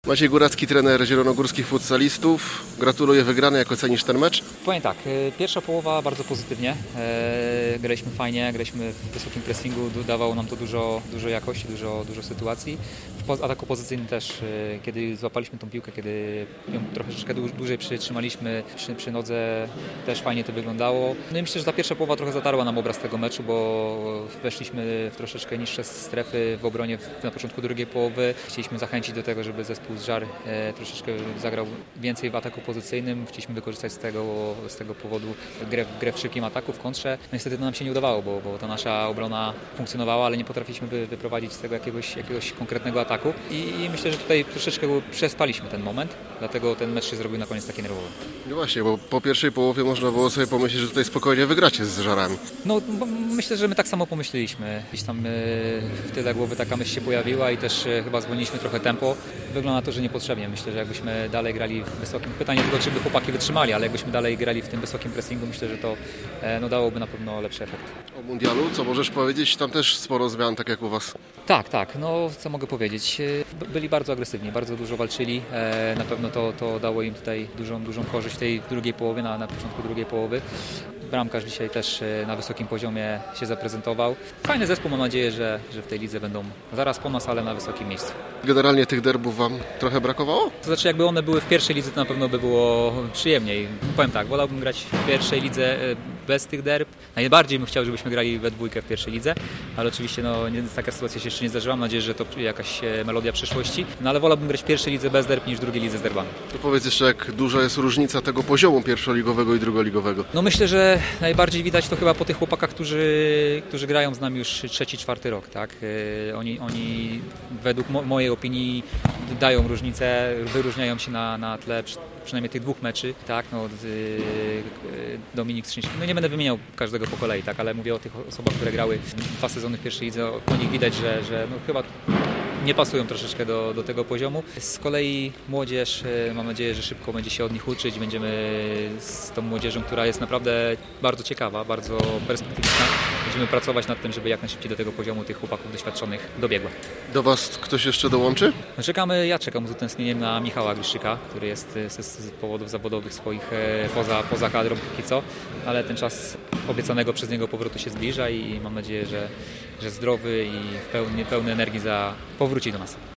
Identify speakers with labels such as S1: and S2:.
S1: Maciej Góracki, trener zielonogórskich futsalistów. Gratuluję wygranej. Jak ocenisz ten mecz?
S2: Powiem tak, pierwsza połowa bardzo pozytywnie. Graliśmy fajnie, graliśmy w wysokim pressingu, dawało nam to dużo jakości, dużo sytuacji. W ataku pozycyjnym też, kiedy złapaliśmy tą piłkę, kiedy ją troszeczkę dłużej przytrzymaliśmy przy nodze, też fajnie to wyglądało. No i myślę, że ta pierwsza połowa trochę zatarła nam obraz tego meczu, bo weszliśmy w troszeczkę niższe strefy w obronie na początku drugiej połowy. Chcieliśmy zachęcić do tego, żeby zespół z Żar troszeczkę zagrał więcej w ataku pozycyjnym. Chcieliśmy wykorzystać z tego powodu grę w szybkim ataku, w kontrze. No niestety to nam się nie udawało, bo ta nasza obrona funkcjonowała, ale nie potrafiliśmy wyprowadzić z tego jakiegoś konkretnego ataku. I myślę, że tutaj troszeczkę przespaliśmy ten moment, dlatego ten mecz się zrobił na koniec taki nerwowy.
S1: No właśnie, bo po pierwszej połowie można było sobie pomyśleć, że tutaj spokojnie wygracie z Żarami.
S2: No, myślę, że my tak samo pomyśleliśmy. Gdzieś tam w tyle głowy taka myśl się pojawiła i też chyba zwolniliśmy trochę tempo. Wygląda na to, że niepotrzebnie. Myślę, że jakbyśmy dalej grali w wysokim... Pytanie tylko, czy by chłopaki wytrzymali, ale jakbyśmy dalej grali w tym wysokim pressingu, myślę, że to dałoby na pewno lepszy efekt.
S1: O mundialu, co możesz powiedzieć? Tam też sporo zmian, tak jak u was.
S2: Tak. No, co mogę powiedzieć? Byli bardzo agresywni, bardzo dużo walczyli. Na pewno to dało im tutaj dużą korzyść w tej drugiej połowie, na początku drugiej połowy. Bramkarz dzisiaj też na wysokim poziomie się zaprezentował. Fajny zespół, mam nadzieję, że w tej lidze będą zaraz po nas, ale na wysokim miejscu.
S1: Generalnie tych derbów wam trochę brakowało?
S2: To znaczy, jakby one były w pierwszej lidze, to na pewno by było przyjemniej. Powiem tak, wolałbym grać w pierwszej lidze bez tych derb. Najbardziej bym chciał, żebyśmy grali we dwójkę w pierwszej lidze, ale oczywiście taka sytuacja się jeszcze nie zdarzyła. Mam nadzieję, że to jakaś melodia przyszłości. No ale wolałbym grać w pierwszej lidze bez derb niż w drugiej lidze z derbami.
S1: To powiedz jeszcze, jak duża jest różnica tego poziomu pierwszoligowego i drugoligowego?
S2: No myślę, że najbardziej widać to chyba po tych chłopakach, którzy grają z nami już 3-4 rok. Tak? Oni według mojej opinii dają różnicę, wyróżniają się na tle przynajmniej tych dwóch meczy. Tak? Dominik Strzyński. No nie będę wymieniał każdego po kolei, tak? Ale mówię o tych osobach, które grały 2 sezony w pierwszej lidze. Po nich widać, że chyba nie pasują troszeczkę do tego poziomu. Z kolei młodzież, mam nadzieję, że szybko będzie się od nich uczyć. Będziemy z tą młodzieżą, która jest naprawdę bardzo ciekawa, bardzo perspektywiczna. Będziemy pracować nad tym, żeby jak najszybciej do tego poziomu tych chłopaków doświadczonych dobiegła.
S1: Do was ktoś jeszcze dołączy?
S2: Ja czekam z utęsknieniem na Michała Griszyka, który jest z powodów zawodowych swoich poza kadrą póki co, ale ten czas obiecanego przez niego powrotu się zbliża i mam nadzieję, że zdrowy i pełny energii powróci do nas.